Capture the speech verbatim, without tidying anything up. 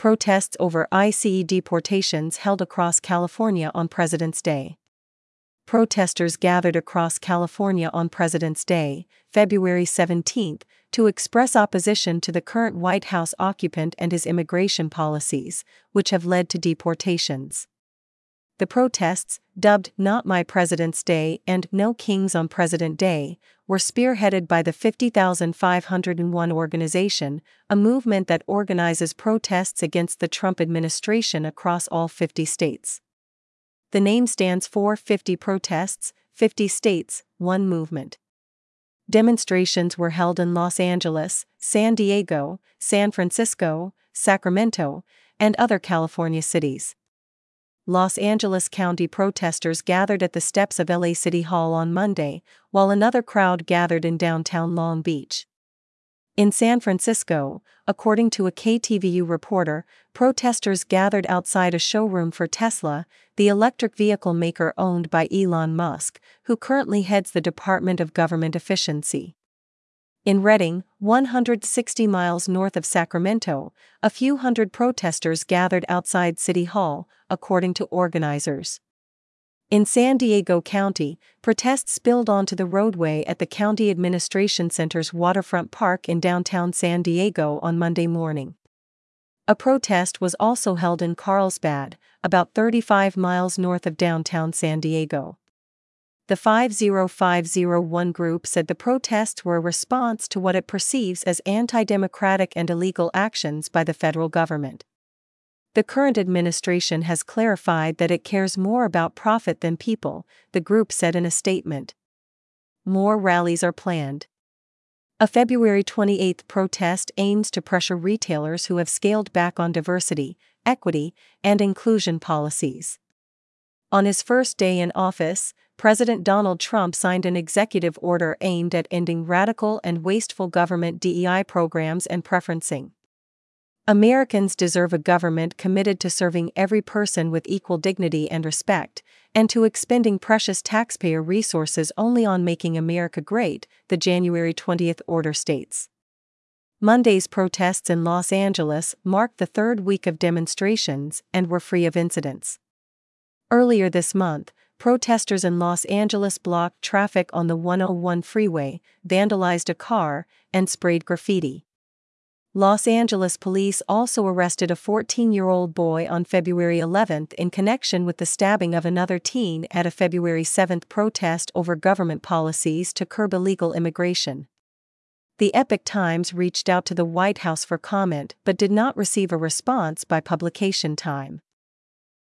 protests over ICE deportations held across California on President's Day. Protesters gathered across California on President's Day, February seventeenth, to express opposition to the current White House occupant and his immigration policies, which have led to deportations. The protests, dubbed Not My President's Day and No Kings on President Day, were spearheaded by the fifty thousand five hundred one organization, a movement that organizes protests against the Trump administration across all fifty states. The name stands for fifty Protests, fifty States, One Movement. Demonstrations were held in Los Angeles, San Diego, San Francisco, Sacramento, and other California cities. Los Angeles County protesters gathered at the steps of L A City Hall on Monday, while another crowd gathered in downtown Long Beach. In San Francisco, according to a K T V U reporter, protesters gathered outside a showroom for Tesla, the electric vehicle maker owned by Elon Musk, who currently heads the Department of Government Efficiency. In Redding, one hundred sixty miles north of Sacramento, a few hundred protesters gathered outside City Hall, according to organizers. In San Diego County, protests spilled onto the roadway at the County Administration Center's Waterfront Park in downtown San Diego on Monday morning. A protest was also held in Carlsbad, about thirty-five miles north of downtown San Diego. The five oh five oh one group said the protests were a response to what it perceives as anti-democratic and illegal actions by the federal government. The current administration has clarified that it cares more about profit than people, the group said in a statement. More rallies are planned. A February twenty-eighth protest aims to pressure retailers who have scaled back on diversity, equity, and inclusion policies. On his first day in office, President Donald Trump signed an executive order aimed at ending radical and wasteful government D E I programs and preferencing. Americans deserve a government committed to serving every person with equal dignity and respect, and to expending precious taxpayer resources only on making America great, the January twentieth order states. Monday's protests in Los Angeles marked the third week of demonstrations and were free of incidents. Earlier this month, protesters in Los Angeles blocked traffic on the one oh one freeway, vandalized a car, and sprayed graffiti. Los Angeles police also arrested a fourteen-year-old boy on February eleventh in connection with the stabbing of another teen at a February seventh protest over government policies to curb illegal immigration. The Epoch Times reached out to the White House for comment but did not receive a response by publication time.